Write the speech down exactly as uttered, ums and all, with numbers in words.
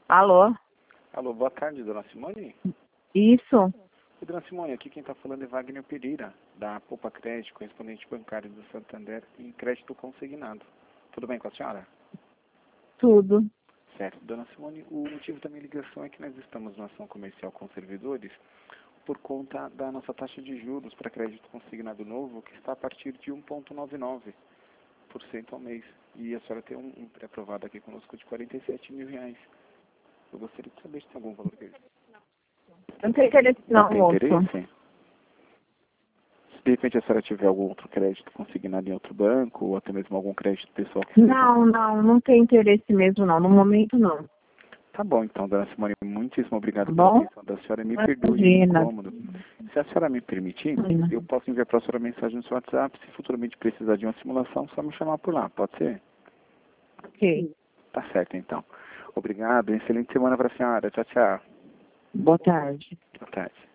Alô? Alô, boa tarde, dona Simone. Isso? Oi, dona Simone, aqui quem está falando é Wagner Pereira, da Poupa Crédito, correspondente bancário do Santander e crédito consignado. Tudo bem com a senhora? Tudo. Certo. Dona Simone, o motivo da minha ligação é que nós estamos numa ação comercial com servidores por conta da nossa taxa de juros para crédito consignado novo, que está a partir de um vírgula noventa e nove por cento ao mês. E a senhora tem um, um pré-aprovado aqui conosco de quarenta e sete mil reais. Eu gostaria de saber se tem algum valor que... Não tem interesse não, Não tem moço. interesse? Se de repente a senhora tiver algum outro crédito consignado em outro banco, ou até mesmo algum crédito pessoal que seja... Não, não, não tem interesse mesmo não. No momento não. Tá bom, então, dona Simone, muitíssimo obrigado Tá pela bom? atenção da senhora. Me Imagina. perdoe o incômodo. Se a senhora me permitir, Imagina. eu posso enviar para a senhora mensagem no seu WhatsApp. Se futuramente precisar de uma simulação, só me chamar por lá. Pode ser? Ok. Tá certo, então. Obrigado. Excelente semana para a senhora. Tchau, tchau. Boa tarde. Boa tarde.